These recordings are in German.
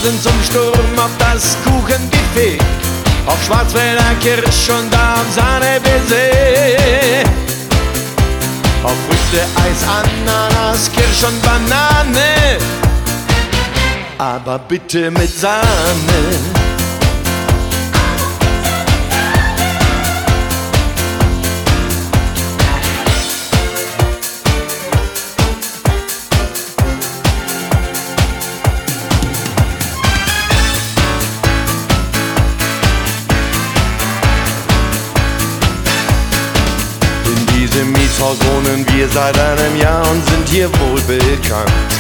Tomaten zum Sturm auf das Kuchenbuffet, auf Schwarzwälder Kirsch und auf Sahne-Baiser, auf Früchte, Eis, Ananas, Kirsch und Banane, aber bitte mit Sahne. Im Mietshaus wohnen wir seit einem Jahr und sind hier wohl bekannt.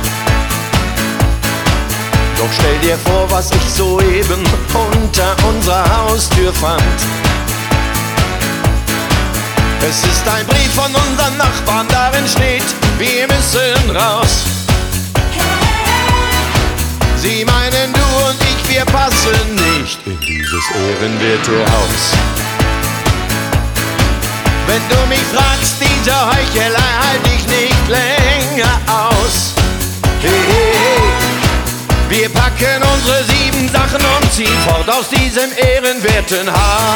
Doch stell dir vor, was ich soeben unter unserer Haustür fand. Es ist ein Brief von unseren Nachbarn, darin steht, wir müssen raus. Sie meinen, du und ich, wir passen nicht in dieses ehrenwerte Haus. Wenn du mich fragst, diese Heuchelei halt ich nicht länger aus. Hey, hey, hey. Wir packen unsere 7 Sachen und ziehen fort aus diesem ehrenwerten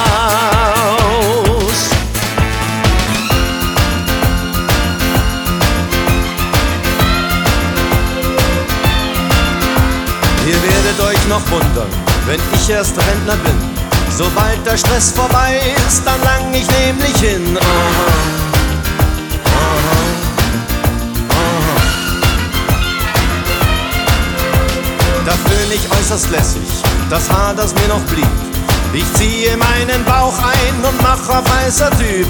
Haus. Ihr werdet euch noch wundern, wenn ich erst Rentner bin. Sobald der Stress vorbei ist, dann lang ich nämlich hin. Da föhn ich äußerst lässig das Haar, das mir noch blieb. Ich ziehe meinen Bauch ein und mach auf heißer Typ.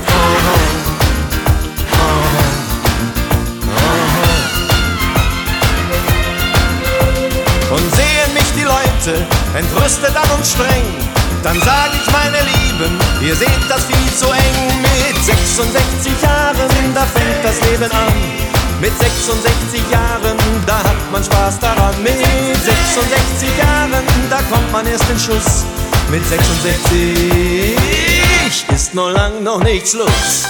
Und sehen mich die Leute entrüstet an und streng, dann sag ich, meine Lieben, ihr seht das viel zu eng. Mit 66 Jahren, da fängt das Leben an. Mit 66 Jahren, da hat man Spaß daran. Mit 66 Jahren, da kommt man erst in Schuss. Mit 66 ist noch lang noch nicht Schluss.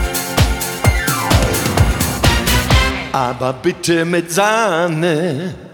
Aber bitte mit Sahne.